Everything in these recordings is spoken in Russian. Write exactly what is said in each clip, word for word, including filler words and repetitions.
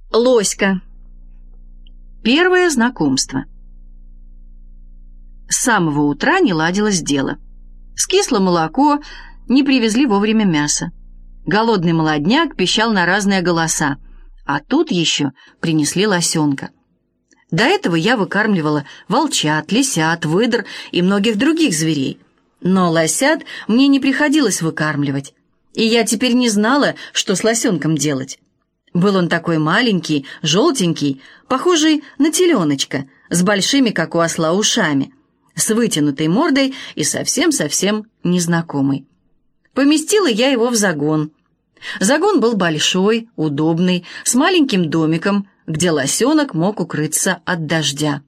Лоська. Первое знакомство. С самого утра не ладилось дело. Скисло молоко, не привезли вовремя мясо. Голодный молодняк пищал на разные голоса, а тут еще принесли лосенка. До этого я выкармливала волчат, лисят, выдр и многих других зверей. Но лосят мне не приходилось выкармливать, и я теперь не знала, что с лосенком делать. Был он такой маленький, желтенький, похожий на теленочка, с большими, как у осла, ушами, с вытянутой мордой и совсем-совсем незнакомый. Поместила я его в загон. Загон был большой, удобный, с маленьким домиком, где лосенок мог укрыться от дождя.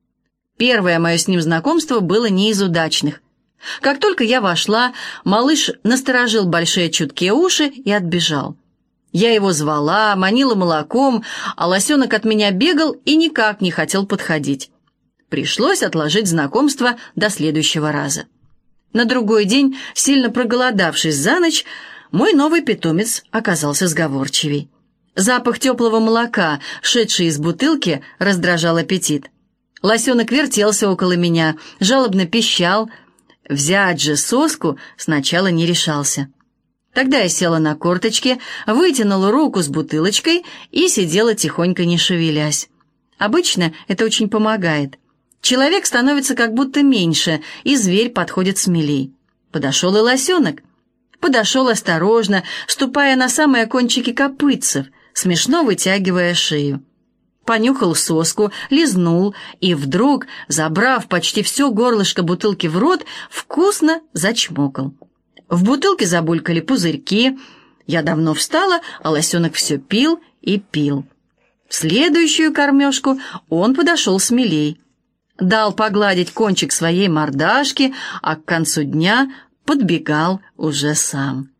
Первое мое с ним знакомство было не из удачных. Как только я вошла, малыш насторожил большие чуткие уши и отбежал. Я его звала, манила молоком, а лосенок от меня бегал и никак не хотел подходить. Пришлось отложить знакомство до следующего раза. На другой день, сильно проголодавшись за ночь, мой новый питомец оказался сговорчивей. Запах теплого молока, шедший из бутылки, раздражал аппетит. Лосенок вертелся около меня, жалобно пищал. Взять же соску сначала не решался. Тогда я села на корточки, вытянула руку с бутылочкой и сидела тихонько, не шевелясь. Обычно это очень помогает. Человек становится как будто меньше, и зверь подходит смелей. Подошел и лосенок. Подошел осторожно, ступая на самые кончики копытцев, смешно вытягивая шею. Понюхал соску, лизнул и вдруг, забрав почти все горлышко бутылки в рот, вкусно зачмокал. В бутылке забулькали пузырьки. Я давно встала, а лосенок все пил и пил. В следующую кормежку он подошел смелей. Дал погладить кончик своей мордашки, а к концу дня подбегал уже сам.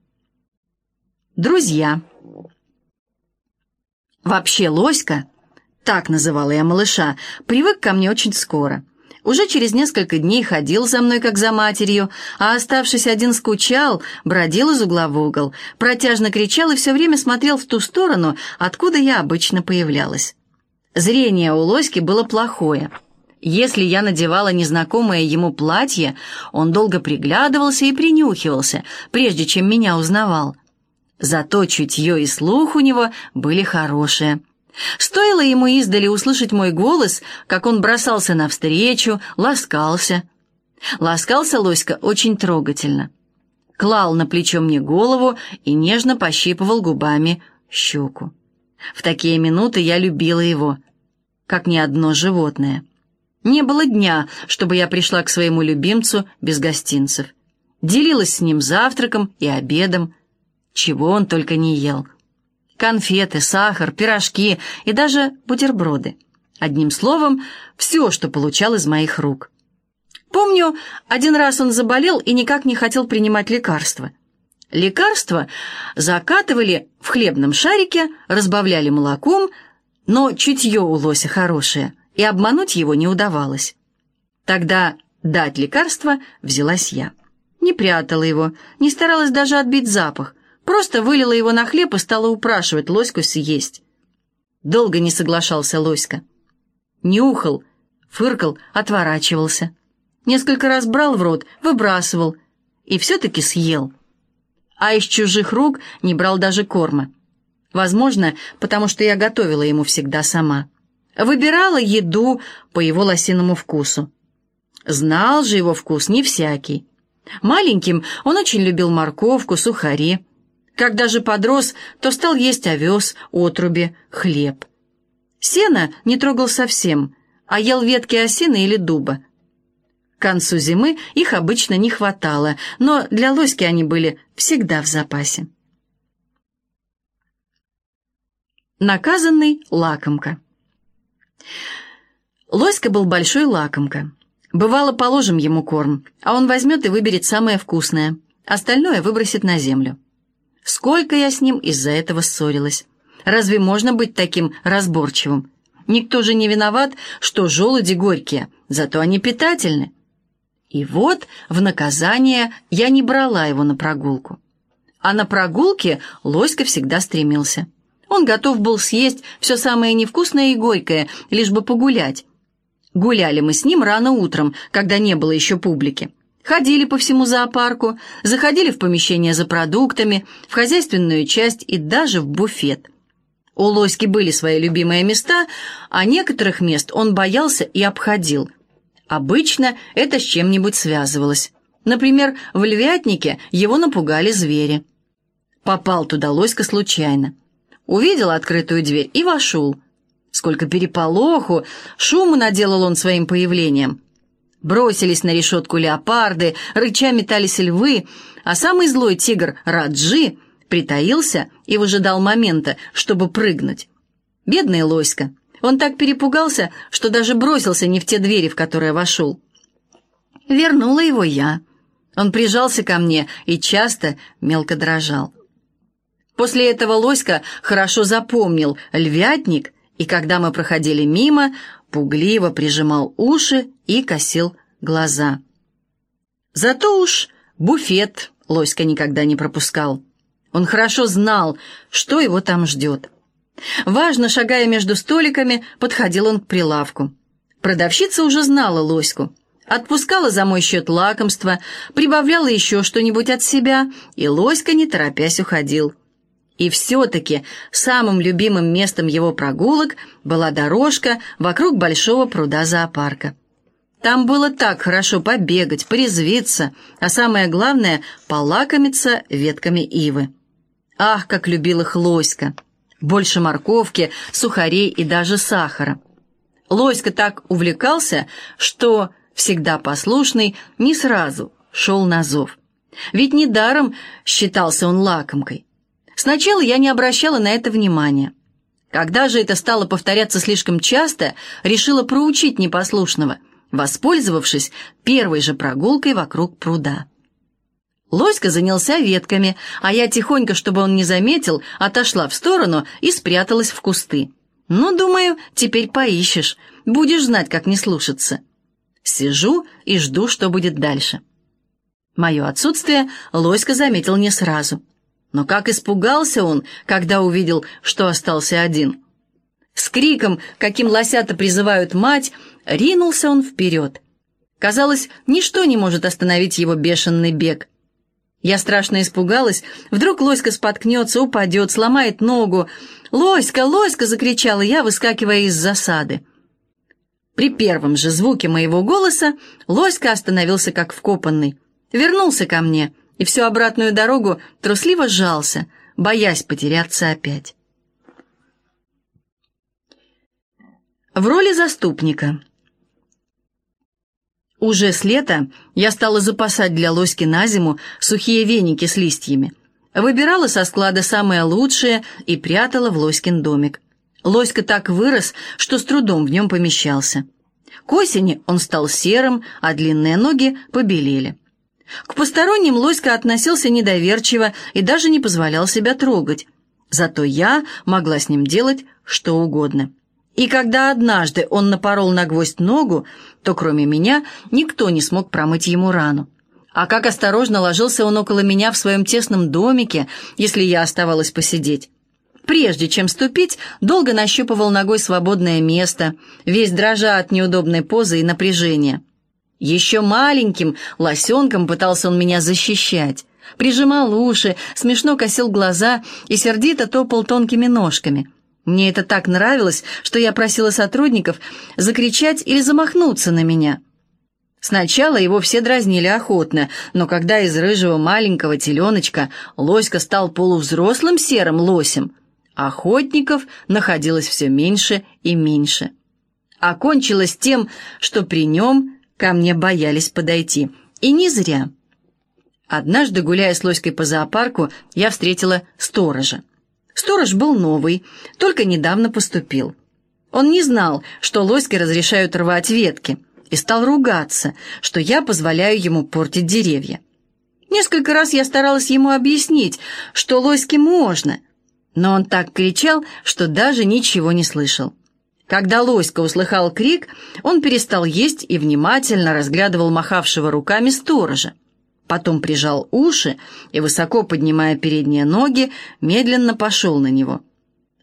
Друзья. Вообще Лоська, так называла я малыша, привык ко мне очень скоро. Уже через несколько дней ходил за мной, как за матерью, а, оставшись один, скучал, бродил из угла в угол, протяжно кричал и все время смотрел в ту сторону, откуда я обычно появлялась. Зрение у Лоськи было плохое. Если я надевала незнакомое ему платье, он долго приглядывался и принюхивался, прежде чем меня узнавал. Зато чутье и слух у него были хорошие. Стоило ему издали услышать мой голос, как он бросался навстречу, ласкался. Ласкался Лоська очень трогательно. Клал на плечо мне голову и нежно пощипывал губами щеку. В такие минуты я любила его, как ни одно животное. Не было дня, чтобы я пришла к своему любимцу без гостинцев. Делилась с ним завтраком и обедом, чего он только не ел. Конфеты, сахар, пирожки и даже бутерброды. Одним словом, все, что получал из моих рук. Помню, один раз он заболел и никак не хотел принимать лекарства. Лекарства закатывали в хлебном шарике, разбавляли молоком, но чутье у лося хорошее, и обмануть его не удавалось. Тогда дать лекарство взялась я. Не прятала его, не старалась даже отбить запах, просто вылила его на хлеб и стала упрашивать Лоську съесть. Долго не соглашался Лоська. Нюхал, фыркал, отворачивался. Несколько раз брал в рот, выбрасывал и все-таки съел. А из чужих рук не брал даже корма. Возможно, потому что я готовила ему всегда сама. Выбирала еду по его лосиному вкусу. Знал же его вкус не всякий. Маленьким он очень любил морковку, сухари. Когда же подрос, то стал есть овес, отруби, хлеб. Сено не трогал совсем, а ел ветки осины или дуба. К концу зимы их обычно не хватало, но для Лоськи они были всегда в запасе. Наказанный лакомка. Лоська был большой лакомка. Бывало, положим ему корм, а он возьмет и выберет самое вкусное, остальное выбросит на землю. Сколько я с ним из-за этого ссорилась. Разве можно быть таким разборчивым? Никто же не виноват, что желуди горькие, зато они питательны. И вот в наказание я не брала его на прогулку. А на прогулке Лоська всегда стремился. Он готов был съесть все самое невкусное и горькое, лишь бы погулять. Гуляли мы с ним рано утром, когда не было еще публики. Ходили по всему зоопарку, заходили в помещение за продуктами, в хозяйственную часть и даже в буфет. У Лоськи были свои любимые места, а некоторых мест он боялся и обходил. Обычно это с чем-нибудь связывалось. Например, в львятнике его напугали звери. Попал туда Лоська случайно. Увидел открытую дверь и вошел. Сколько переполоху, шуму наделал он своим появлением. Бросились на решетку леопарды, рыча метались львы, а самый злой тигр Раджи притаился и выжидал момента, чтобы прыгнуть. Бедный Лоська. Он так перепугался, что даже бросился не в те двери, в которые вошел. Вернула его я. Он прижался ко мне и часто мелко дрожал. После этого Лоська хорошо запомнил львятник, и когда мы проходили мимо, пугливо прижимал уши и косил глаза. Зато уж буфет Лоська никогда не пропускал. Он хорошо знал, что его там ждет. Важно, шагая между столиками, подходил он к прилавку. Продавщица уже знала Лоську. Отпускала за мой счет лакомство, прибавляла еще что-нибудь от себя, и Лоська, не торопясь, уходил. И все-таки самым любимым местом его прогулок была дорожка вокруг большого пруда зоопарка. Там было так хорошо побегать, порезвиться, а самое главное — полакомиться ветками ивы. Ах, как любил их Лоська! Больше морковки, сухарей и даже сахара. Лоська так увлекался, что, всегда послушный, не сразу шел на зов. Ведь недаром считался он лакомкой. Сначала я не обращала на это внимания. Когда же это стало повторяться слишком часто, решила проучить непослушного, воспользовавшись первой же прогулкой вокруг пруда. Лоська занялся ветками, а я тихонько, чтобы он не заметил, отошла в сторону и спряталась в кусты. Ну, думаю, теперь поищешь, будешь знать, как не слушаться. Сижу и жду, что будет дальше. Мое отсутствие Лоська заметил не сразу. Но как испугался он, когда увидел, что остался один. С криком, каким лосята призывают мать, ринулся он вперед. Казалось, ничто не может остановить его бешеный бег. Я страшно испугалась. Вдруг Лоська споткнется, упадет, сломает ногу. «Лоська, Лоська!» — закричала я, выскакивая из засады. При первом же звуке моего голоса Лоська остановился как вкопанный. Вернулся ко мне и всю обратную дорогу трусливо сжался, боясь потеряться опять. В роли заступника. Уже с лета я стала запасать для Лоськи на зиму сухие веники с листьями. Выбирала со склада самые лучшие и прятала в Лоськин домик. Лоська так вырос, что с трудом в нем помещался. К осени он стал серым, а длинные ноги побелели. К посторонним Лоська относился недоверчиво и даже не позволял себя трогать. Зато я могла с ним делать что угодно. И когда однажды он напорол на гвоздь ногу, то кроме меня никто не смог промыть ему рану. А как осторожно ложился он около меня в своем тесном домике, если я оставалась посидеть. Прежде чем ступить, долго нащупывал ногой свободное место, весь дрожа от неудобной позы и напряжения. Еще маленьким лосенком пытался он меня защищать. Прижимал уши, смешно косил глаза и сердито топал тонкими ножками. Мне это так нравилось, что я просила сотрудников закричать или замахнуться на меня. Сначала его все дразнили охотно, но когда из рыжего маленького теленочка Лоська стал полувзрослым серым лосем, охотников находилось все меньше и меньше. Окончилось тем, что при нем ко мне боялись подойти. И не зря. Однажды, гуляя с Лоськой по зоопарку, я встретила сторожа. Сторож был новый, только недавно поступил. Он не знал, что Лоське разрешают рвать ветки, и стал ругаться, что я позволяю ему портить деревья. Несколько раз я старалась ему объяснить, что Лоське можно, но он так кричал, что даже ничего не слышал. Когда Лоська услыхал крик, он перестал есть и внимательно разглядывал махавшего руками сторожа. Потом прижал уши и, высоко поднимая передние ноги, медленно пошел на него.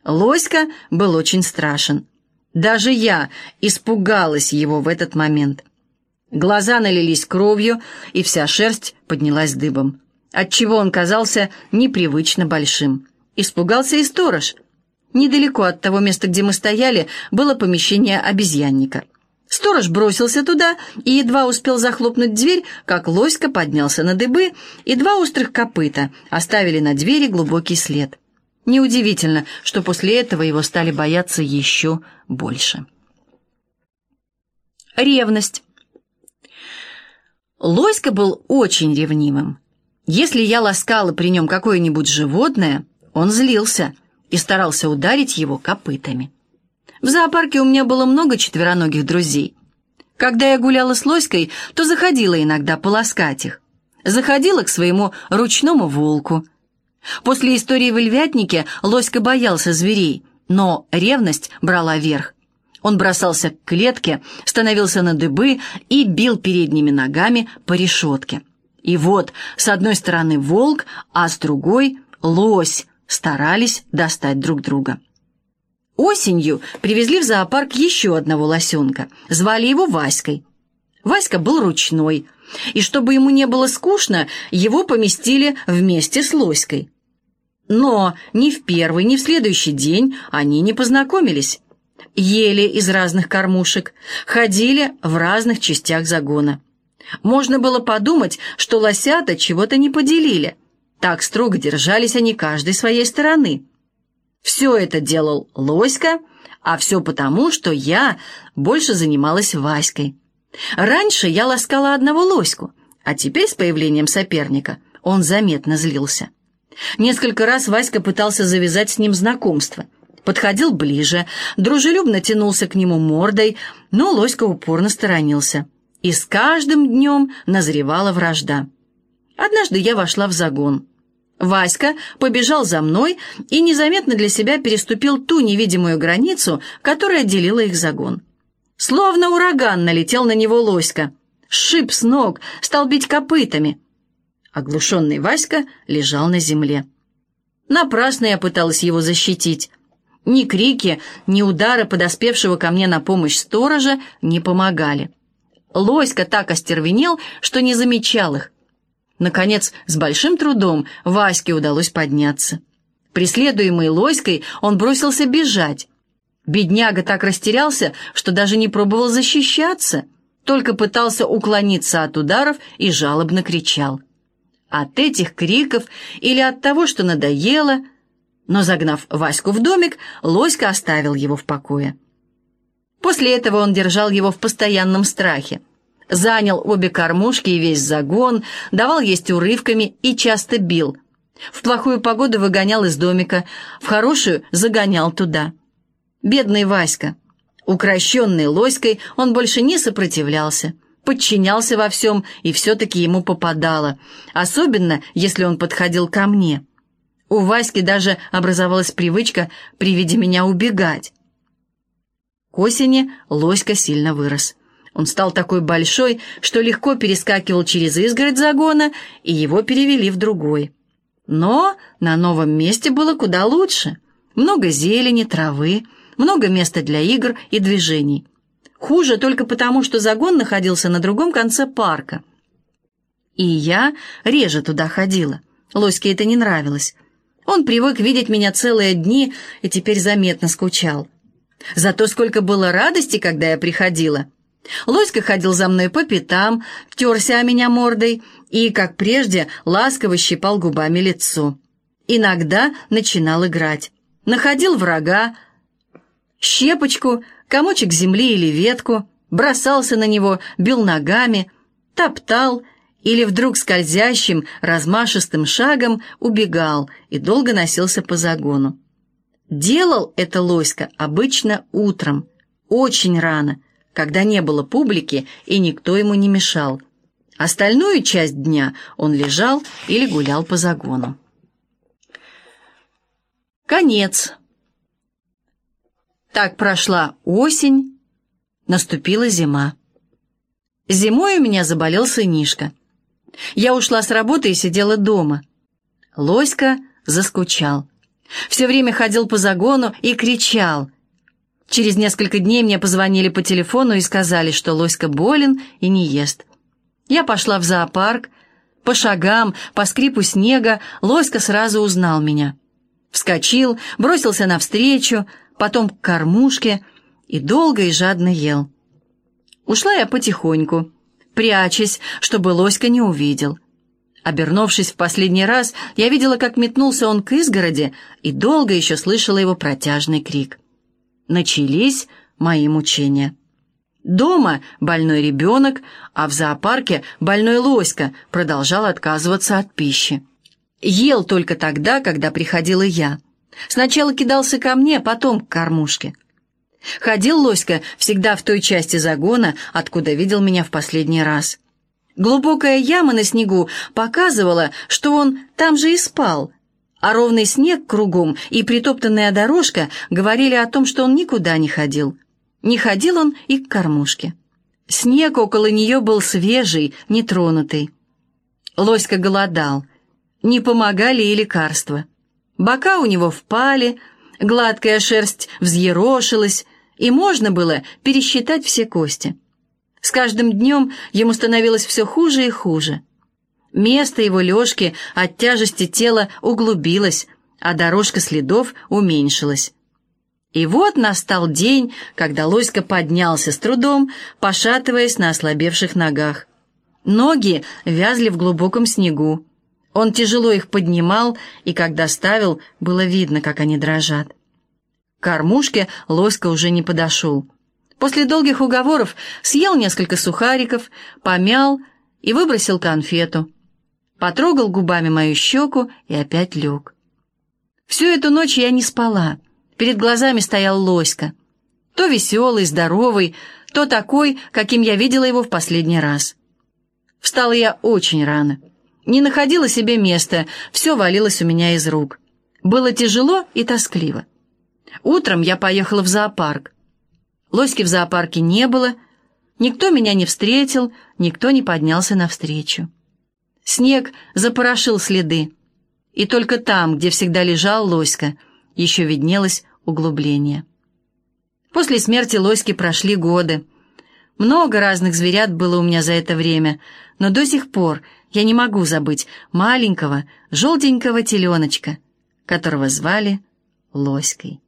Лоська был очень страшен. Даже я испугалась его в этот момент. Глаза налились кровью, и вся шерсть поднялась дыбом, отчего он казался непривычно большим. Испугался и сторож. Недалеко от того места, где мы стояли, было помещение обезьянника. Сторож бросился туда и едва успел захлопнуть дверь, как Лоська поднялся на дыбы, и два острых копыта оставили на двери глубокий след. Неудивительно, что после этого его стали бояться еще больше. Ревность. Лоська был очень ревнивым. Если я ласкала при нем какое-нибудь животное, он злился и старался ударить его копытами. В зоопарке у меня было много четвероногих друзей. Когда я гуляла с Лоськой, то заходила иногда поласкать их. Заходила к своему ручному волку. После истории в Львятнике Лоська боялся зверей, но ревность брала верх. Он бросался к клетке, становился на дыбы и бил передними ногами по решетке. И вот с одной стороны волк, а с другой лось старались достать друг друга. Осенью привезли в зоопарк еще одного лосенка. Звали его Васькой. Васька был ручной, и чтобы ему не было скучно, его поместили вместе с Лоськой. Но ни в первый, ни в следующий день они не познакомились. Ели из разных кормушек, ходили в разных частях загона. Можно было подумать, что лосята чего-то не поделили. Так строго держались они каждой своей стороны. Все это делал Лоська, а все потому, что я больше занималась Васькой. Раньше я ласкала одного Лоську, а теперь с появлением соперника он заметно злился. Несколько раз Васька пытался завязать с ним знакомство. Подходил ближе, дружелюбно тянулся к нему мордой, но Лоська упорно сторонился. И с каждым днем назревала вражда. Однажды я вошла в загон. Васька побежал за мной и незаметно для себя переступил ту невидимую границу, которая делила их загон. Словно ураган налетел на него Лоська. Сшиб с ног, стал бить копытами. Оглушенный Васька лежал на земле. Напрасно я пыталась его защитить. Ни крики, ни удары подоспевшего ко мне на помощь сторожа не помогали. Лоська так остервенел, что не замечал их. Наконец, с большим трудом Ваське удалось подняться. Преследуемый Лоськой, он бросился бежать. Бедняга так растерялся, что даже не пробовал защищаться, только пытался уклониться от ударов и жалобно кричал. От этих криков или от того, что надоело, но, загнав Ваську в домик, Лоська оставил его в покое. После этого он держал его в постоянном страхе. Занял обе кормушки и весь загон, давал есть урывками и часто бил. В плохую погоду выгонял из домика, в хорошую загонял туда. Бедный Васька. Укрощенный Лоськой, он больше не сопротивлялся, подчинялся во всем, и все-таки ему попадало, особенно если он подходил ко мне. У Васьки даже образовалась привычка при виде меня убегать. К осени Лоська сильно вырос. Он стал такой большой, что легко перескакивал через изгородь загона, и его перевели в другой. Но на новом месте было куда лучше. Много зелени, травы, много места для игр и движений. Хуже только потому, что загон находился на другом конце парка. И я реже туда ходила. Лоське это не нравилось. Он привык видеть меня целые дни и теперь заметно скучал. Зато сколько было радости, когда я приходила. Лоська ходил за мной по пятам, терся о меня мордой и, как прежде, ласково щипал губами лицо. Иногда начинал играть. Находил врага, щепочку, комочек земли или ветку, бросался на него, бил ногами, топтал или вдруг скользящим, размашистым шагом убегал и долго носился по загону. Делал это Лоська обычно утром, очень рано, когда не было публики и никто ему не мешал. Остальную часть дня он лежал или гулял по загону. Конец. Так прошла осень, наступила зима. Зимой у меня заболел сынишка. Я ушла с работы и сидела дома. Лоська заскучал. Все время ходил по загону и кричал. Через несколько дней мне позвонили по телефону и сказали, что Лоська болен и не ест. Я пошла в зоопарк. По шагам, по скрипу снега Лоська сразу узнал меня. Вскочил, бросился навстречу, потом к кормушке и долго и жадно ел. Ушла я потихоньку, прячась, чтобы Лоська не увидел. Обернувшись в последний раз, я видела, как метнулся он к изгороди, и долго еще слышала его протяжный крик. Начались мои мучения. Дома больной ребенок, а в зоопарке больной Лоська продолжал отказываться от пищи. Ел только тогда, когда приходила я. Сначала кидался ко мне, потом к кормушке. Ходил Лоська всегда в той части загона, откуда видел меня в последний раз. Глубокая яма на снегу показывала, что он там же и спал, а ровный снег кругом и притоптанная дорожка говорили о том, что он никуда не ходил. Не ходил он и к кормушке. Снег около нее был свежий, нетронутый. Лоська голодал. Не помогали и лекарства. Бока у него впали, гладкая шерсть взъерошилась, и можно было пересчитать все кости. С каждым днем ему становилось все хуже и хуже. Место его лёжки от тяжести тела углубилось, а дорожка следов уменьшилась. И вот настал день, когда Лоська поднялся с трудом, пошатываясь на ослабевших ногах. Ноги вязли в глубоком снегу. Он тяжело их поднимал, и когда ставил, было видно, как они дрожат. К кормушке Лоська уже не подошел. После долгих уговоров съел несколько сухариков, помял и выбросил конфету. Потрогал губами мою щеку и опять лег. Всю эту ночь я не спала. Перед глазами стоял Лоська. То веселый, здоровый, то такой, каким я видела его в последний раз. Встала я очень рано. Не находила себе места, все валилось у меня из рук. Было тяжело и тоскливо. Утром я поехала в зоопарк. Лоськи в зоопарке не было, никто меня не встретил, никто не поднялся навстречу. Снег запорошил следы, и только там, где всегда лежал Лоська, еще виднелось углубление. После смерти Лоськи прошли годы. Много разных зверят было у меня за это время, но до сих пор я не могу забыть маленького желтенького теленочка, которого звали Лоськой.